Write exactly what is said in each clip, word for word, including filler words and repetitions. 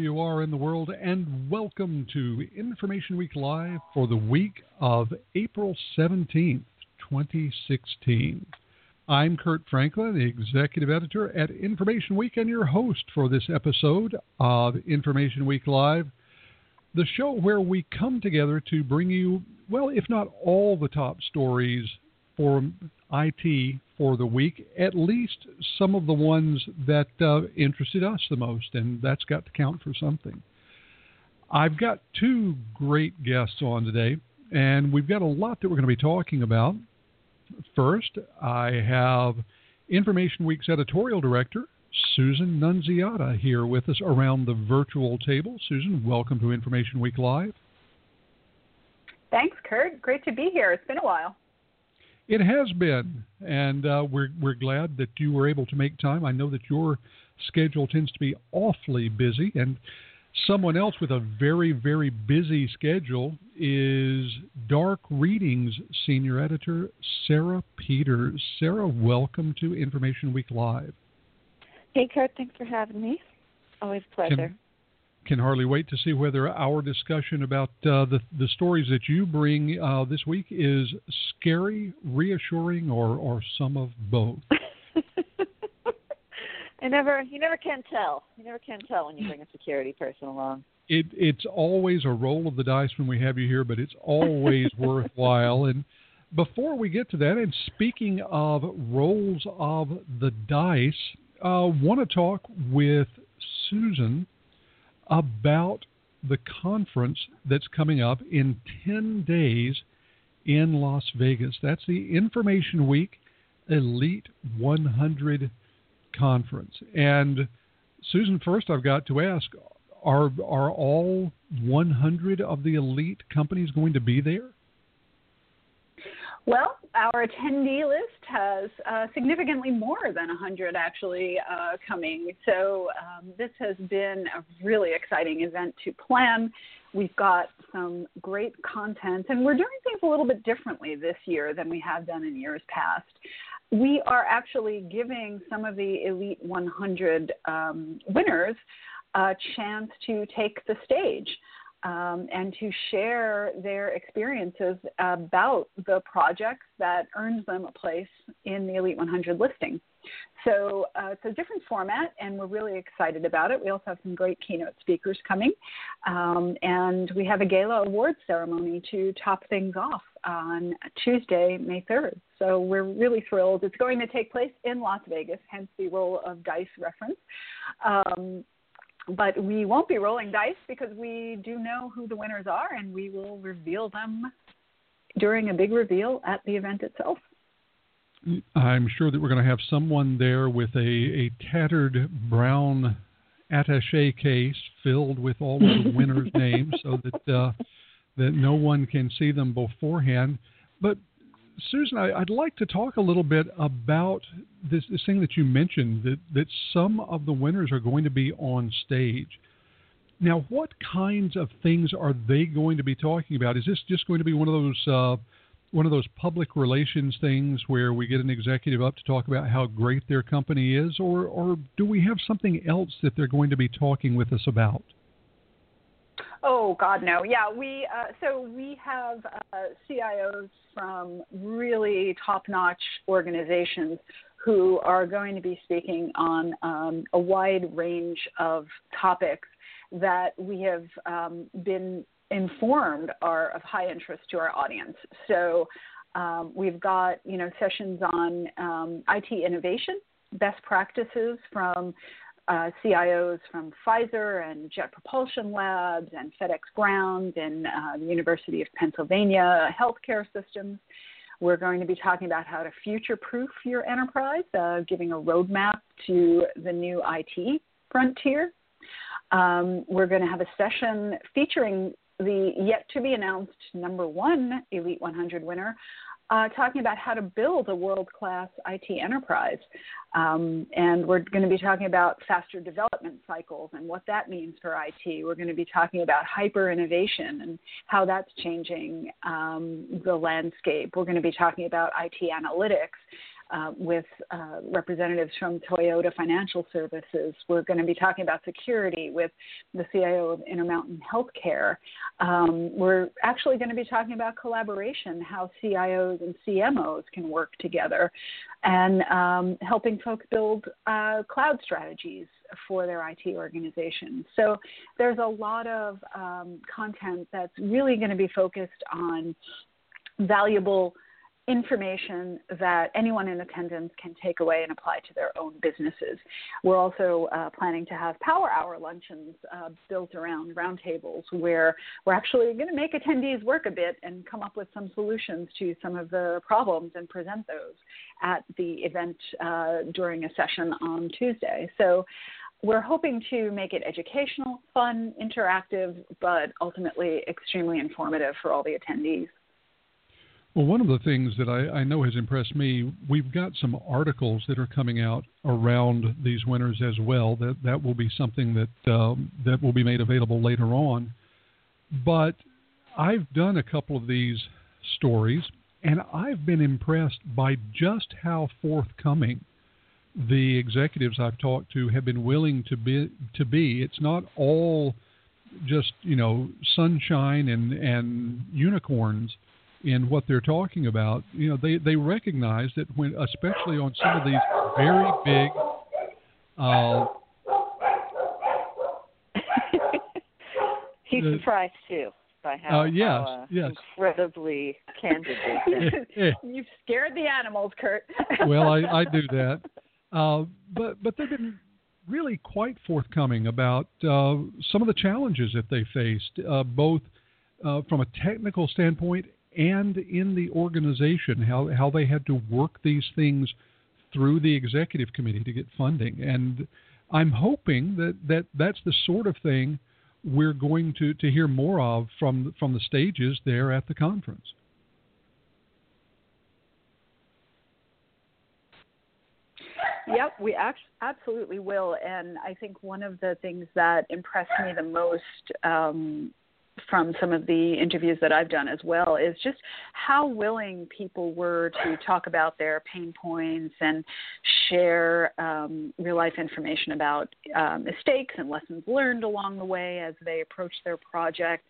you are in the world, and welcome to Information Week Live for the week of April seventeenth, twenty sixteen. I'm Kurt Franklin, the Executive Editor at Information Week, and your host for this episode of Information Week Live, the show where we come together to bring you, well, if not all the top stories for I T for the week, at least some of the ones that uh, interested us the most, and that's got to count for something. I've got two great guests on today, and we've got a lot that we're going to be talking about. First, I have Information Week's editorial director, Susan Nunziata, here with us around the virtual table. Susan, welcome to Information Week Live. Thanks, Kurt. Great to be here. It's been a while. It has been, and uh, we're we're glad that you were able to make time. I know that your schedule tends to be awfully busy, and someone else with a very, very busy schedule is Dark Readings Senior Editor Sarah Peters. Sarah, welcome to Information Week Live. Hey, Kurt. Thanks for having me. Always a pleasure. Can, can hardly wait to see whether our discussion about uh, the, the stories that you bring uh, this week is scary, reassuring, or, or some of both. I never, you never can tell. You never can tell when you bring a security person along. It, it's always a roll of the dice when we have you here, but it's always worthwhile. And before we get to that, and speaking of rolls of the dice, I uh, want to talk with Susan about the conference that's coming up in ten days in Las Vegas. That's the Information Week Elite one hundred Conference. And Susan, first I've got to ask, are are all one hundred of the elite companies going to be there? Well, our attendee list has uh, significantly more than one hundred actually uh, coming. So um, this has been a really exciting event to plan. We've got some great content, and we're doing things a little bit differently this year than we have done in years past. We are actually giving some of the Elite one hundred um, winners a chance to take the stage um, and to share their experiences about the projects that earned them a place in the Elite one hundred listing. So uh, it's a different format, and we're really excited about it. We also have some great keynote speakers coming, um, and we have a gala awards ceremony to top things off on Tuesday, May third. So we're really thrilled. It's going to take place in Las Vegas, hence the roll of dice reference. Um, but we won't be rolling dice because we do know who the winners are, and we will reveal them during a big reveal at the event itself. I'm sure that we're going to have someone there with a, a tattered brown attaché case filled with all of the winners' names so that uh, that no one can see them beforehand. But, Susan, I, I'd like to talk a little bit about this, this thing that you mentioned, that, that some of the winners are going to be on stage. Now, what kinds of things are they going to be talking about? Is this just going to be one of those uh, one of those public relations things where we get an executive up to talk about how great their company is, or, or do we have something else that they're going to be talking with us about? Oh, God, no. Yeah, we uh, so we have uh, C I Os from really top-notch organizations who are going to be speaking on um, a wide range of topics that we have um, been informed are of high interest to our audience. So um, we've got, you know, sessions on um, I T innovation, best practices from uh, C I Os from Pfizer and Jet Propulsion Labs and FedEx Ground and uh, the University of Pennsylvania healthcare systems. We're going to be talking about how to future-proof your enterprise, uh, giving a roadmap to the new I T frontier. Um, we're going to have a session featuring the yet-to-be-announced number one Elite one hundred winner, uh, talking about how to build a world-class I T enterprise. Um, and we're going to be talking about faster development cycles and what that means for I T. We're going to be talking about hyper-innovation and how that's changing um, the landscape. We're going to be talking about I T analytics. uh, with uh, representatives from Toyota Financial Services. We're going to be talking about security with the C I O of Intermountain Healthcare. Um, we're actually going to be talking about collaboration, how C I Os and C M Os can work together, and um, helping folks build uh, cloud strategies for their I T organization. So there's a lot of um, content that's really going to be focused on valuable information that anyone in attendance can take away and apply to their own businesses. We're also uh, planning to have power hour luncheons uh, built around roundtables where we're actually going to make attendees work a bit and come up with some solutions to some of the problems and present those at the event uh, during a session on Tuesday. So we're hoping to make it educational, fun, interactive, but ultimately extremely informative for all the attendees. Well, one of the things that I, I know has impressed me, we've got some articles that are coming out around these winners as well. That that will be something that um, that will be made available later on. But I've done a couple of these stories, and I've been impressed by just how forthcoming the executives I've talked to have been willing to be. To be. It's not all just, you know, sunshine and, and unicorns in what they're talking about. You know, they, they recognize that when, especially on some of these very big, uh, he's uh, surprised too by how, uh, yes, how uh, yes. incredibly candid they've been. You've scared the animals, Kurt. Well, I, I do that, uh, but but they've been really quite forthcoming about uh, some of the challenges that they faced, uh, both uh, from a technical standpoint and in the organization, how how they had to work these things through the executive committee to get funding. And I'm hoping that, that that's the sort of thing we're going to, to hear more of from from the stages there at the conference. Yep, we act- absolutely will. And I think one of the things that impressed me the most um, from some of the interviews that I've done as well is just how willing people were to talk about their pain points and share um, real-life information about uh, mistakes and lessons learned along the way as they approach their project.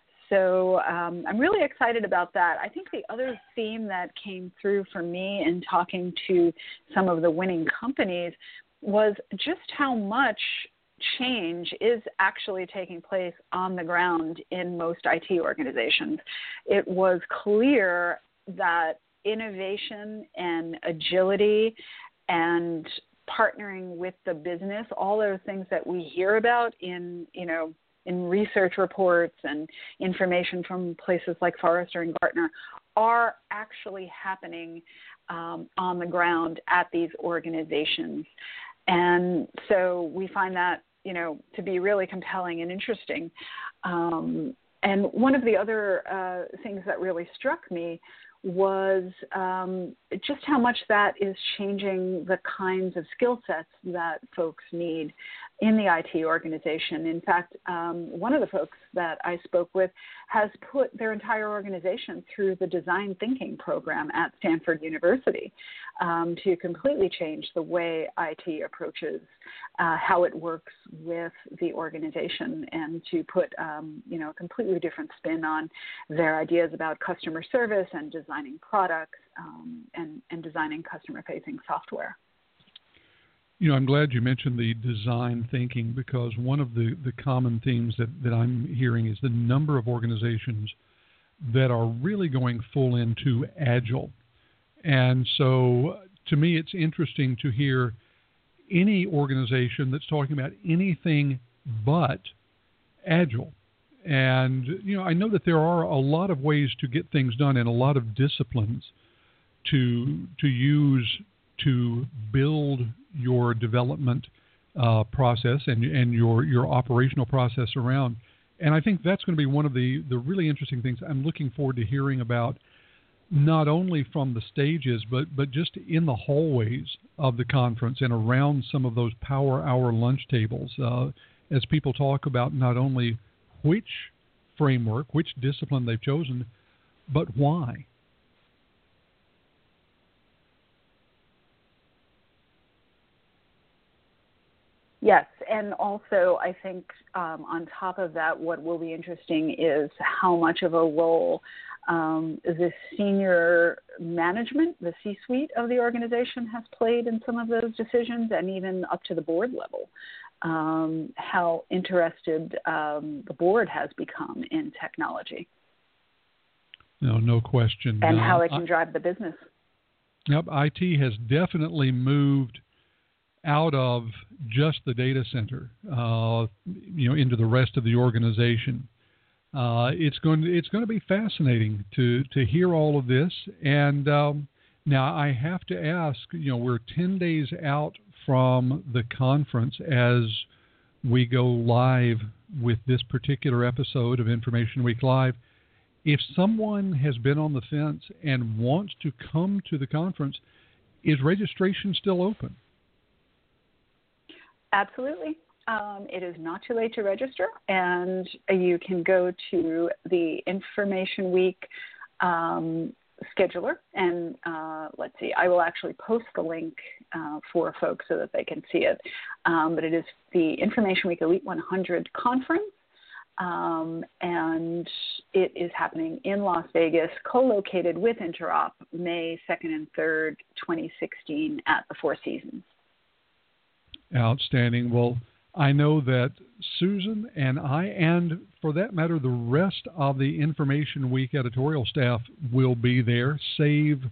So um, I'm really excited about that. I think the other theme that came through for me in talking to some of the winning companies was just how much change is actually taking place on the ground in most I T organizations. It was clear that innovation and agility and partnering with the business, all those things that we hear about in, you know, in research reports and information from places like Forrester and Gartner, are actually happening um, on the ground at these organizations. And so we find that, you know, to be really compelling and interesting. Um, and one of the other uh, things that really struck me was um, just how much that is changing the kinds of skill sets that folks need in the I T organization. In fact, um, one of the folks that I spoke with has put their entire organization through the design thinking program at Stanford University um, to completely change the way I T approaches uh, how it works with the organization, and to put um, you know, a completely different spin on their ideas about customer service and designing products um, and, and designing customer-facing software. You know, I'm glad you mentioned the design thinking, because one of the, the common themes that, that I'm hearing is the number of organizations that are really going full into Agile. And so to me, it's interesting to hear any organization that's talking about anything but Agile. And, you know, I know that there are a lot of ways to get things done and a lot of disciplines to to use to build your development uh, process and and your, your operational process around. And I think that's going to be one of the, the really interesting things I'm looking forward to hearing about, not only from the stages, but, but just in the hallways of the conference and around some of those power hour lunch tables, uh, as people talk about not only which framework, which discipline they've chosen, but why. Yes, and also I think um, on top of that, what will be interesting is how much of a role um, the senior management, the C-suite of the organization has played in some of those decisions, and even up to the board level, um, how interested um, the board has become in technology. No, no question. And uh, how it can I, drive the business. Yep, I T has definitely moved out of just the data center, uh, you know, into the rest of the organization. Uh, it's going to it's going to be fascinating to to hear all of this. And um, now I have to ask, you know, we're ten days out from the conference as we go live with this particular episode of Information Week Live. If someone has been on the fence and wants to come to the conference, is registration still open? Absolutely. Um, it is not too late to register, and you can go to the Information Week um, scheduler, and uh, let's see, I will actually post the link uh, for folks so that they can see it. Um, but it is the Information Week Elite one hundred Conference, um, and it is happening in Las Vegas, co-located with Interop, May second and third, twenty sixteen at the Four Seasons. Outstanding. Well, I know that Susan and I, and for that matter, the rest of the Information Week editorial staff will be there, save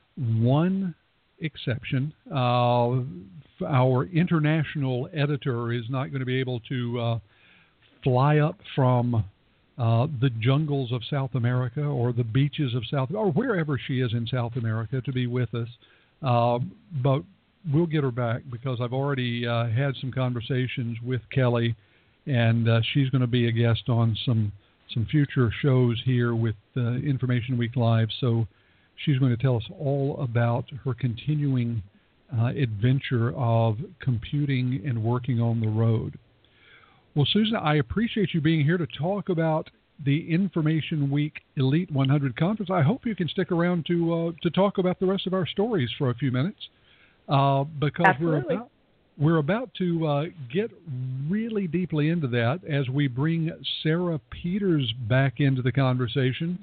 one exception. Uh, our international editor is not going to be able to uh, fly up from uh, the jungles of South America or the beaches of South, or wherever she is in South America to be with us. Uh, but we'll get her back because I've already uh, had some conversations with Kelly, and uh, she's going to be a guest on some some future shows here with uh, Information Week Live. So she's going to tell us all about her continuing uh, adventure of computing and working on the road. Well, Susan, I appreciate you being here to talk about the Information Week Elite one hundred Conference. I hope you can stick around to uh, to talk about the rest of our stories for a few minutes. Uh, because Absolutely. we're about, we're about to uh, get really deeply into that as we bring Sarah Peters back into the conversation.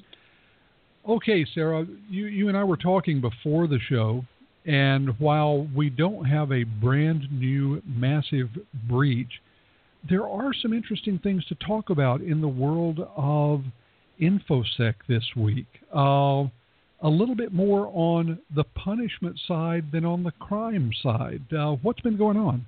Okay, Sarah, you, you and I were talking before the show, and while we don't have a brand new massive breach, there are some interesting things to talk about in the world of InfoSec this week. Uh, a little bit more on the punishment side than on the crime side. Uh, what's been going on?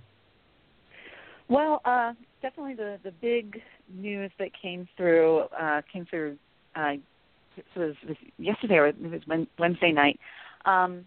Well, uh, definitely the, the big news that came through uh, came through uh, it was, it was yesterday or it was Wednesday night. Um,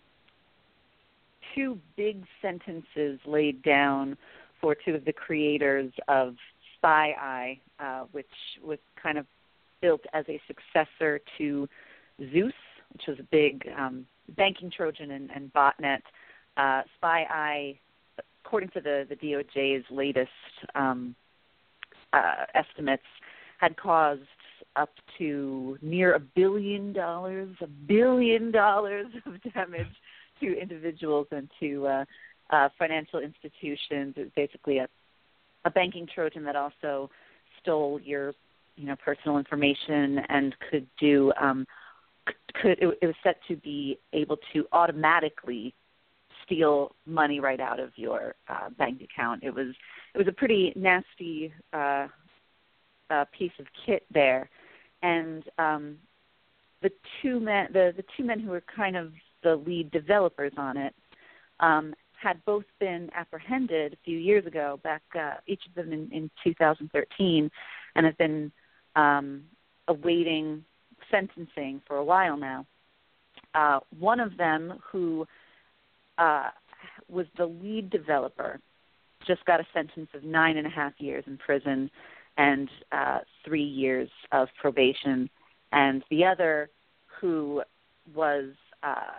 two big sentences laid down for two of the creators of SpyEye, uh, which was kind of built as a successor to Zeus, which was a big um, banking Trojan and, and botnet. Uh, SpyEye, according to the, the D O J's latest um, uh, estimates, had caused up to near a billion dollars, a billion dollars of damage to individuals and to uh, uh, financial institutions. It was basically a, a banking Trojan that also stole your, you know, personal information and could do um, could it, it was set to be able to automatically steal money right out of your uh, bank account. It was it was a pretty nasty uh, uh, piece of kit there, and um, the two men the, the two men who were kind of the lead developers on it um, had both been apprehended a few years ago, back uh, each of them in, in two thousand thirteen, and have been um, awaiting sentencing for a while now. Uh, one of them, who uh, was the lead developer, just got a sentence of nine and a half years in prison and uh, three years of probation. And the other, who was uh,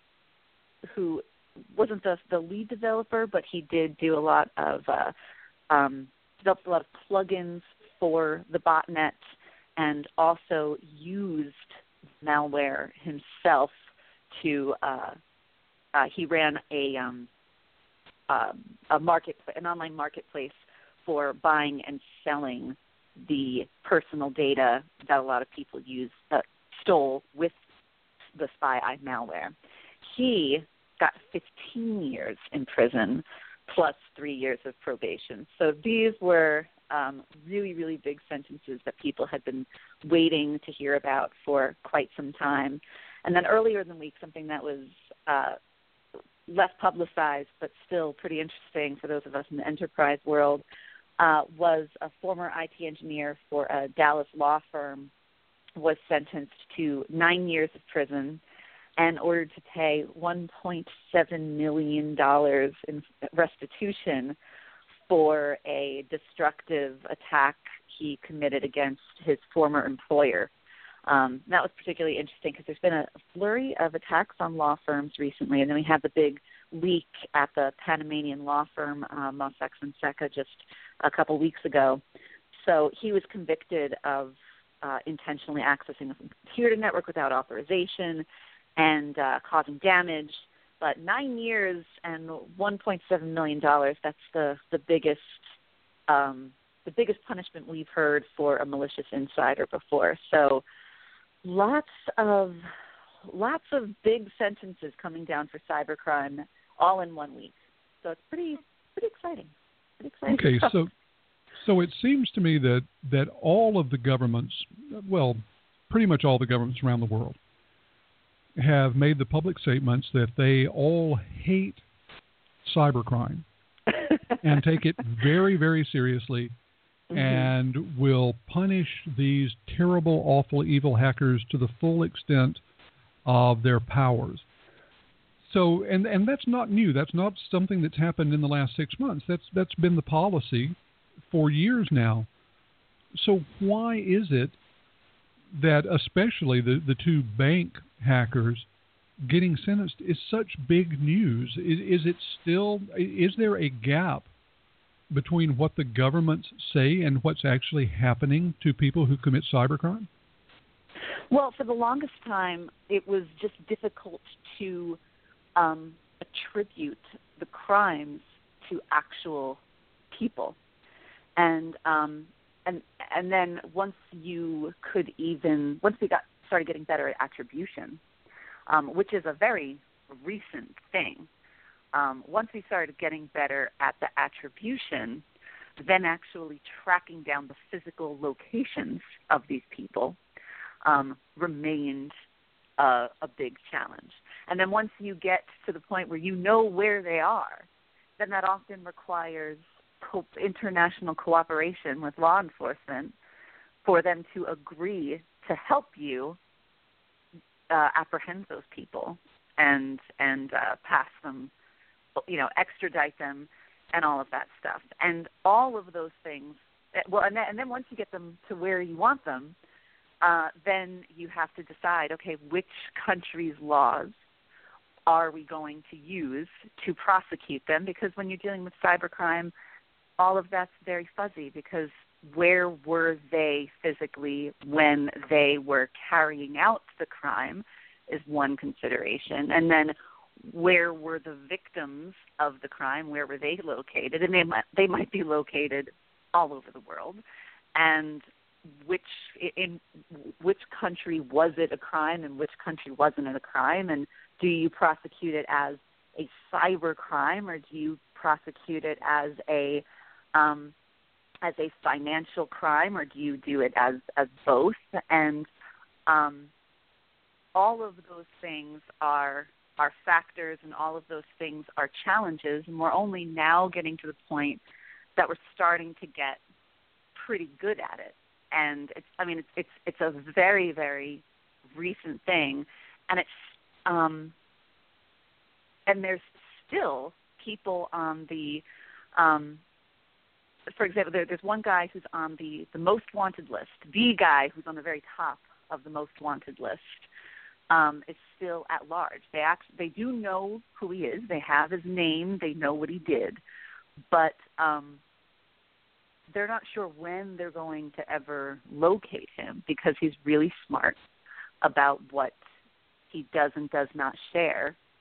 who wasn't the, the lead developer, but he did do a lot of uh, um, developed a lot of plugins for the botnet, and also used malware himself to, uh, uh, he ran a um, uh, a market, an online marketplace for buying and selling the personal data that a lot of people use uh, stole with the Spy Eye malware. He got fifteen years in prison plus three years of probation. So these were um, really, really big sentences that people had been waiting to hear about for quite some time. And then earlier in the week, something that was uh, less publicized but still pretty interesting for those of us in the enterprise world uh, was a former I T engineer for a Dallas law firm was sentenced to nine years of prison and ordered to pay one point seven million dollars in restitution for a destructive attack he committed against his former employer. Um, that was particularly interesting because there's been a flurry of attacks on law firms recently, and then we had the big leak at the Panamanian law firm, uh, Mossack Fonseca, just a couple weeks ago. So he was convicted of uh, intentionally accessing a computer network without authorization and uh, causing damage. But nine years and one point seven million dollars, that's the, the biggest um, the biggest punishment we've heard for a malicious insider before. So lots of lots of big sentences coming down for cybercrime all in one week. So it's pretty pretty exciting. Pretty exciting okay, stuff. so so it seems to me that, that all of the governments, well, pretty much all the governments around the world, have made the public statements that they all hate cybercrime and take it very, very seriously mm-hmm. and will punish these terrible, awful, evil hackers to the full extent of their powers. So, and, and that's not new. That's not something that's happened in the last six months. That's that's been the policy for years now. So why is it that especially the, the two bank hackers getting sentenced is such big news? Is, is it still, is there a gap between what the governments say and what's actually happening to people who commit cybercrime? Well, for the longest time, it was just difficult to um, attribute the crimes to actual people. And um, and and then once you could even, once we got started getting better at attribution, um, which is a very recent thing, um, once we started getting better at the attribution, then actually tracking down the physical locations of these people um, remained a, a big challenge. And then once you get to the point where you know where they are, then that often requires co- international cooperation with law enforcement for them to agree to help you uh, apprehend those people and and uh, pass them, you know, extradite them and all of that stuff. And all of those things, well, and then, and then once you get them to where you want them, uh, then you have to decide, okay, which country's laws are we going to use to prosecute them? Because when you're dealing with cybercrime, all of that's very fuzzy because where were they physically when they were carrying out the crime is one consideration. And then where were the victims of the crime? Where were they located? And they might, they might be located all over the world. And which in which country was it a crime and which country wasn't it a crime? And do you prosecute it as a cyber crime or do you prosecute it as a um, as a financial crime, or do you do it as, as both? And um, all of those things are are factors, and all of those things are challenges. And we're only now getting to the point that we're starting to get pretty good at it. And it's, I mean, it's it's, it's a very, very recent thing, and it's um, and there's still people on the um, for example, there, there's one guy who's on the, the most wanted list. The guy who's on the very top of the most wanted list um, is still at large. They act, they do know who he is. They have his name. They know what he did. But um, they're not sure when they're going to ever locate him because he's really smart about what he does and does not share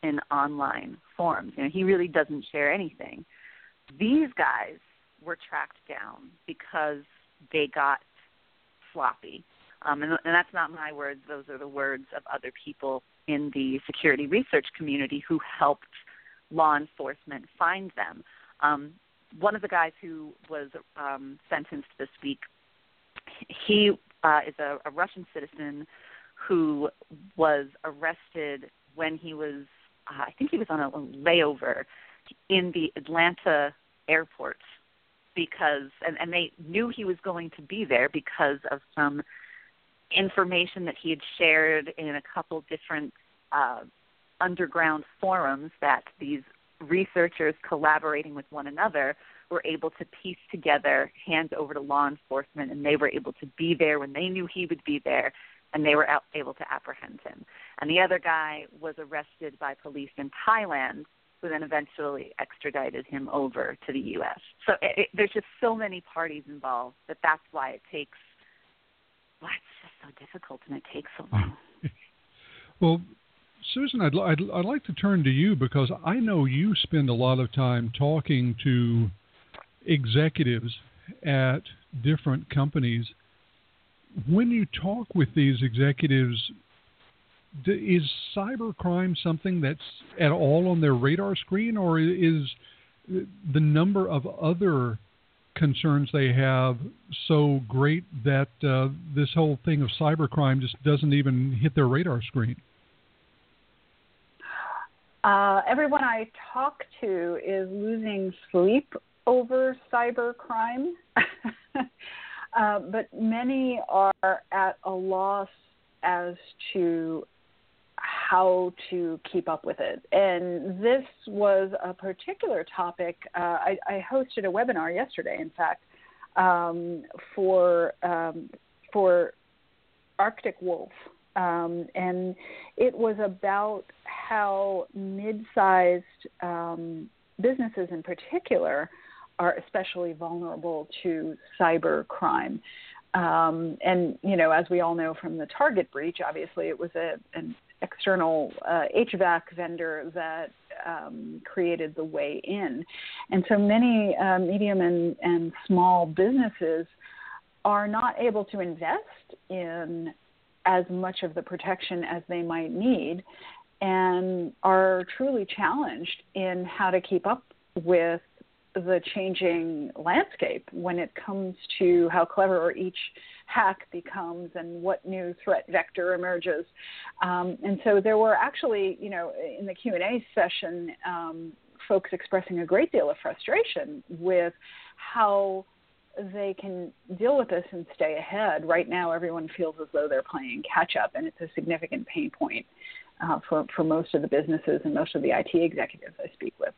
in online forums. You know, he really doesn't share anything. These guys were tracked down because they got sloppy. Um, and, and that's not my words. Those are the words of other people in the security research community who helped law enforcement find them. Um, one of the guys who was um, sentenced this week, he uh, is a, a Russian citizen who was arrested when he was, uh, I think he was on a layover in the Atlanta airport because, and, and they knew he was going to be there because of some information that he had shared in a couple different uh, underground forums that these researchers collaborating with one another were able to piece together, hand over to law enforcement, and they were able to be there when they knew he would be there, and they were out, able to apprehend him. And the other guy was arrested by police in Thailand, who then eventually extradited him over to the U S. So it, it, there's just so many parties involved that that's why it takes, why it's just so difficult and it takes so long. Well, Susan, I'd, I'd, I'd like to turn to you because I know you spend a lot of time talking to executives at different companies. When you talk with these executives, is cybercrime something that's at all on their radar screen, or is the number of other concerns they have so great that uh, this whole thing of cybercrime just doesn't even hit their radar screen? Uh, everyone I talk to is losing sleep over cybercrime, uh, but many are at a loss as to how to keep up with it. And this was a particular topic. Uh, I, I hosted a webinar yesterday, in fact, um, for um, for Arctic Wolf. Um, and it was about how mid-sized um, businesses in particular are especially vulnerable to cyber crime. Um, and, you know, as we all know from the Target breach, obviously it was a, an external uh, H V A C vendor that um, created the way in. And so many uh, medium and, and small businesses are not able to invest in as much of the protection as they might need and are truly challenged in how to keep up with the changing landscape when it comes to how clever each hack becomes and what new threat vector emerges. Um, and so there were actually, you know, in the Q and A session, um, folks expressing a great deal of frustration with how they can deal with this and stay ahead. Right now, everyone feels as though they're playing catch up, and it's a significant pain point uh, for, for most of the businesses and most of the I T executives I speak with.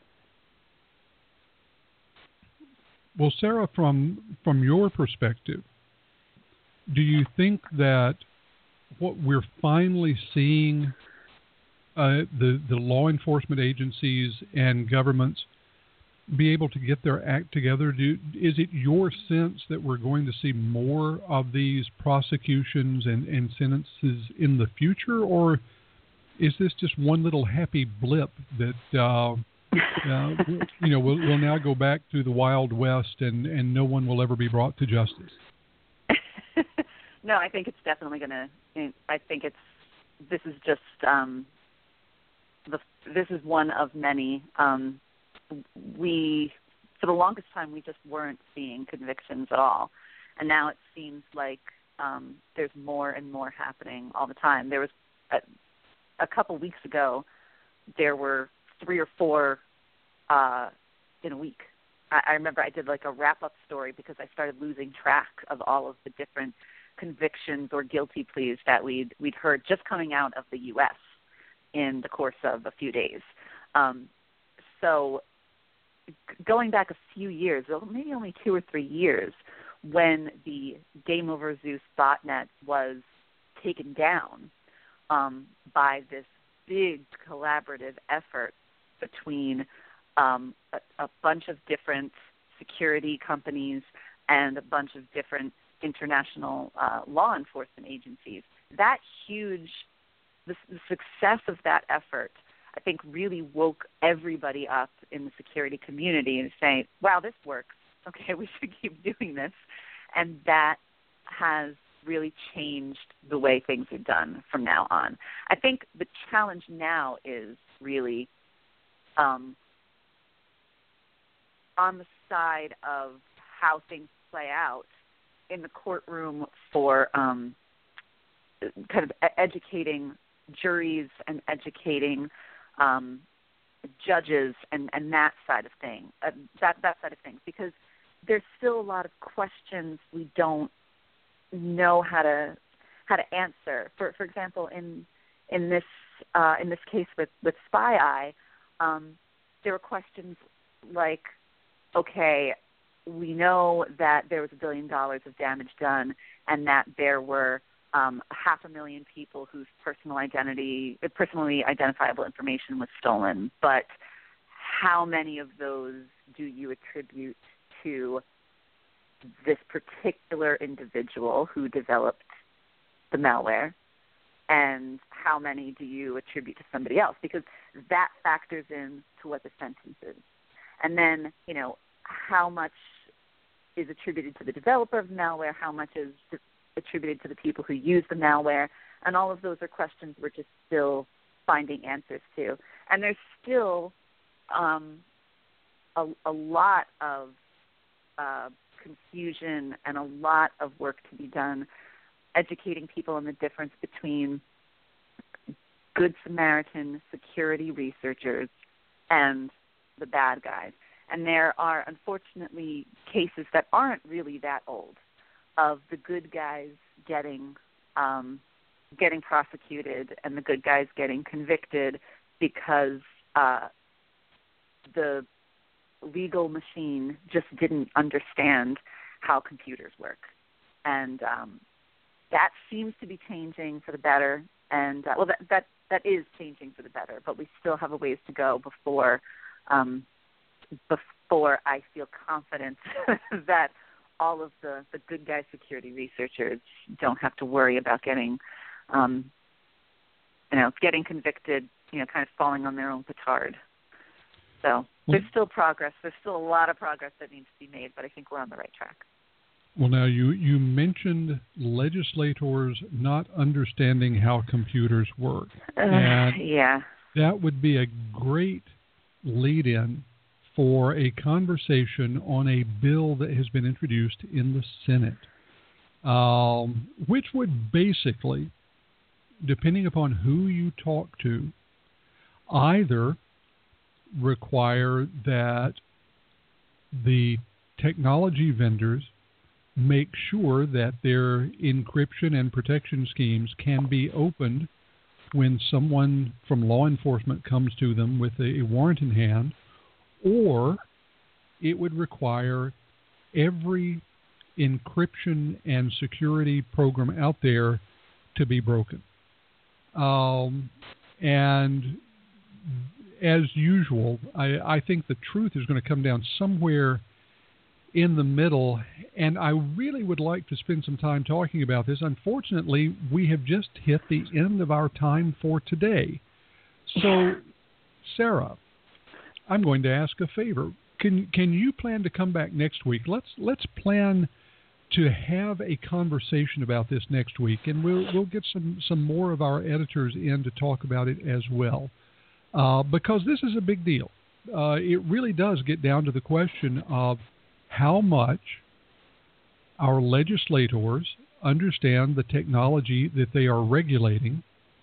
Well, Sarah, from from your perspective, do you think that what we're finally seeing, uh, the the law enforcement agencies and governments be able to get their act together? Do, is it your sense that we're going to see more of these prosecutions and, and sentences in the future, or is this just one little happy blip that uh, uh, you know we'll, we'll now go back to the Wild West and, and no one will ever be brought to justice? No, I think it's definitely going to. I think it's this is just um, the this is one of many. Um, we, for the longest time, we just weren't seeing convictions at all. And now it seems like um, there's more and more happening all the time. There was, a, a couple weeks ago, there were three or four uh, in a week. I, I remember I did like a wrap-up story because I started losing track of all of the different convictions or guilty pleas that we'd, we'd heard just coming out of the U S in the course of a few days. Um, so going back a few years, maybe only two or three years, when the Game Over Zeus botnet was taken down um, by this big collaborative effort between um, a, a bunch of different security companies and a bunch of different international uh, law enforcement agencies. That huge, the, the success of that effort I think really woke everybody up in the security community and saying, wow, this works. Okay, we should keep doing this. And that has really changed the way things are done from now on. I think the challenge now is really um, on the side of how things play out in the courtroom for um, kind of educating juries and educating um, judges and, and that side of thing, uh, that that side of things, because there's still a lot of questions we don't know how to how to answer. For for example, in in this uh, in this case with with Spy Eye, um, there were questions like, okay, we know that there was a billion dollars of damage done, and that there were um, half a million people whose personal identity, personally identifiable information was stolen. But how many of those do you attribute to this particular individual who developed the malware, and how many do you attribute to somebody else? Because that factors in to what the sentence is. And then, you know, how much is attributed to the developer of the malware, how much is attributed to the people who use the malware, and all of those are questions we're just still finding answers to. And there's still um, a, a lot of uh, confusion and a lot of work to be done educating people on the difference between Good Samaritan security researchers and the bad guys. And there are, unfortunately, cases that aren't really that old of the good guys getting um, getting prosecuted and the good guys getting convicted because uh, the legal machine just didn't understand how computers work. And um, that seems to be changing for the better. And, uh, well, that, that that is changing for the better, but we still have a ways to go before um, before I feel confident that all of the, the good guy security researchers don't have to worry about getting, um, you know, getting convicted, you know, kind of falling on their own petard. So there's still progress. There's still a lot of progress that needs to be made, but I think we're on the right track. Well, now, you, you mentioned legislators not understanding how computers work. Uh, and yeah. That would be a great lead-in for a conversation on a bill that has been introduced in the Senate, um, which would basically, depending upon who you talk to, either require that the technology vendors make sure that their encryption and protection schemes can be opened when someone from law enforcement comes to them with a, a warrant in hand, or it would require every encryption and security program out there to be broken. Um, and as usual, I, I think the truth is going to come down somewhere in the middle, and I really would like to spend some time talking about this. Unfortunately, we have just hit the end of our time for today. So, Sarah, I'm going to ask a favor. Can can you plan to come back next week? Let's let's plan to have a conversation about this next week, and we'll we'll get some, some more of our editors in to talk about it as well, uh, because this is a big deal. Uh, it really does get down to the question of how much our legislators understand the technology that they are regulating,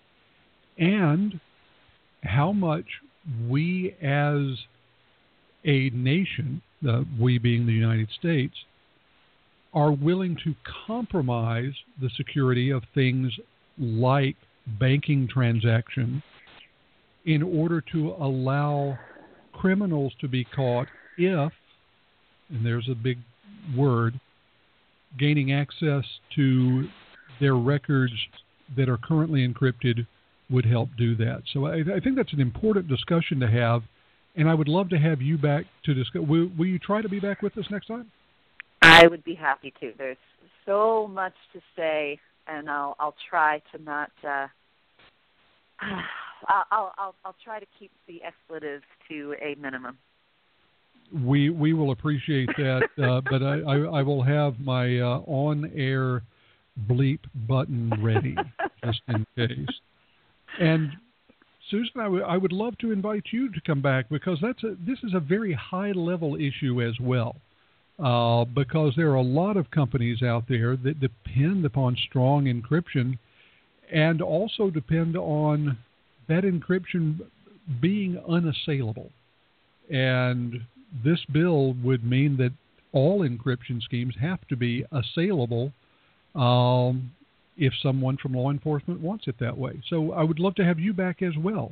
and how much we as a nation, uh, we being the United States, are willing to compromise the security of things like banking transactions in order to allow criminals to be caught if, and there's a big word, gaining access to their records that are currently encrypted would help do that. So I, I think that's an important discussion to have, and I would love to have you back to discuss. Will, will you try to be back with us next time? I would be happy to. There's so much to say, and I'll I'll try to not uh, I'll, I'll I'll try to keep the expletives to a minimum. We we will appreciate that, uh, but I, I, I will have my uh, on-air bleep button ready just in case. And Susan, I, w- I would love to invite you to come back because that's a, this is a very high-level issue as well. Uh, because there are a lot of companies out there that depend upon strong encryption and also depend on that encryption being unassailable. And this bill would mean that all encryption schemes have to be assailable um, if someone from law enforcement wants it that way. So I would love to have you back as well.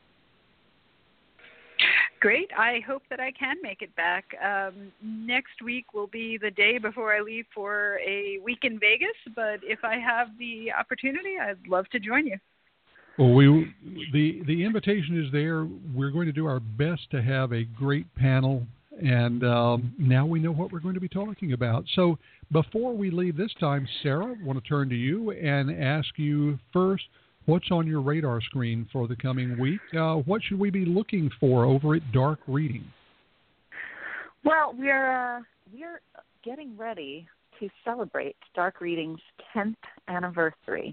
Great. I hope that I can make it back. Um, next week will be the day before I leave for a week in Vegas, but if I have the opportunity, I'd love to join you. Well, we the the invitation is there. We're going to do our best to have a great panel, and um, now we know what we're going to be talking about. So before we leave this time, Sarah, I want to turn to you and ask you first, what's on your radar screen for the coming week? Uh, what should we be looking for over at Dark Reading? Well, we're uh, we're getting ready to celebrate Dark Reading's tenth anniversary.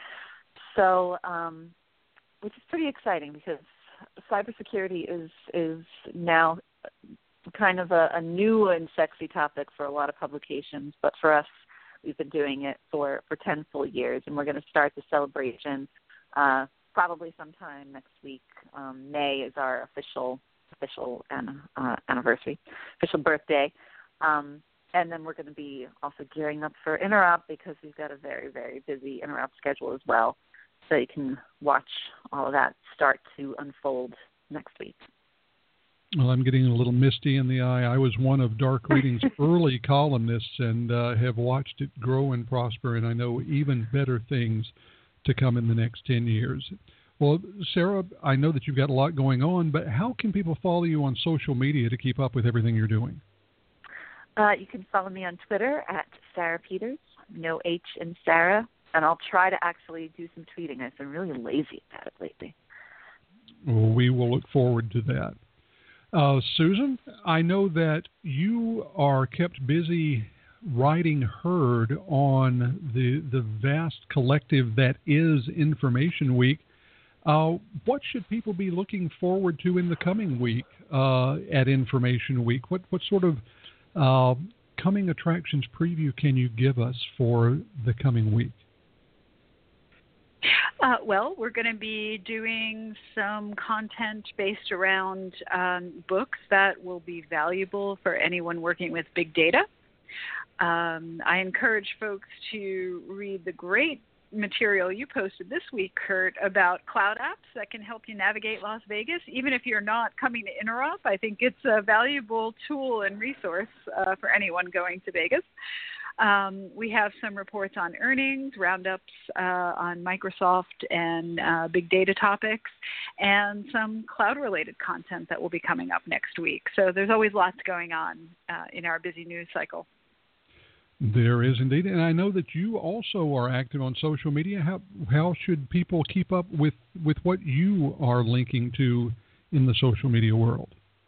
So, um, which is pretty exciting because cybersecurity is is now kind of a, a new and sexy topic for a lot of publications, but for us, we've been doing it for, for ten full years, and we're going to start the celebration uh, probably sometime next week. Um, May is our official official an, uh, anniversary, official birthday. Um, and then we're going to be also gearing up for Interop because we've got a very, very busy Interop schedule as well. So you can watch all of that start to unfold next week. Well, I'm getting a little misty in the eye. I was one of Dark Reading's early columnists and uh, have watched it grow and prosper, and I know even better things to come in the next ten years. Well, Sarah, I know that you've got a lot going on, but how can people follow you on social media to keep up with everything you're doing? Uh, you can follow me on Twitter at Sarah Peters, no H in Sarah, and I'll try to actually do some tweeting. I've been really lazy at it lately. Well, we will look forward to that. Uh, Susan, I know that you are kept busy writing Herd on the the vast collective that is Information Week. Uh, what should people be looking forward to in the coming week uh, at Information Week? What what sort of uh, coming attractions preview can you give us for the coming week? Uh, well, we're going to be doing some content based around um, books that will be valuable for anyone working with big data. Um, I encourage folks to read the great material you posted this week, Kurt, about cloud apps that can help you navigate Las Vegas. Even if you're not coming to Interop, I think it's a valuable tool and resource uh, for anyone going to Vegas. Um, we have some reports on earnings, roundups uh, on Microsoft and uh, big data topics, and some cloud-related content that will be coming up next week. So there's always lots going on uh, in our busy news cycle. There is indeed, and I know that you also are active on social media. How how should people keep up with, with what you are linking to in the social media world?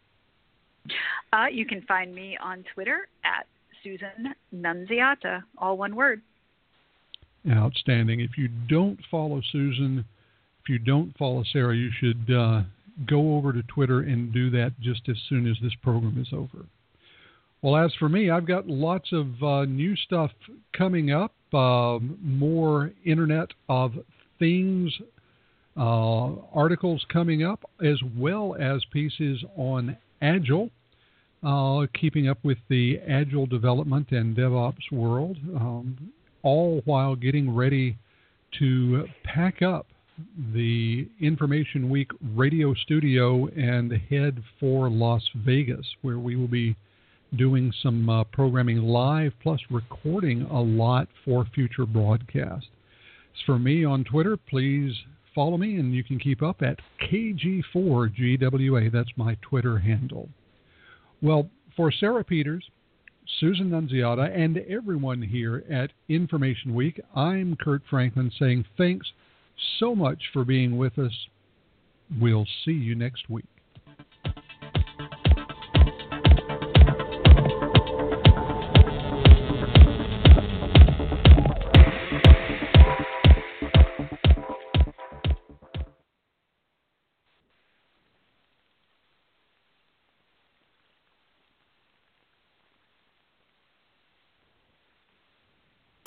Uh, you can find me on Twitter at Susan Nunziata, all one word. Outstanding. If you don't follow Susan, if you don't follow Sarah, you should uh, go over to Twitter and do that just as soon as this program is over. Well, as for me, I've got lots of uh, new stuff coming up, uh, more Internet of Things uh, articles coming up, as well as pieces on Agile. Uh, keeping up with the Agile development and DevOps world, um, all while getting ready to pack up the Information Week radio studio and head for Las Vegas, where we will be doing some uh, programming live, plus recording a lot for future broadcasts. As for me on Twitter, please follow me, and you can keep up at K G four G W A. That's my Twitter handle. Well, for Sarah Peters, Susan Nunziata, and everyone here at Information Week, I'm Kurt Franklin saying thanks so much for being with us. We'll see you next week.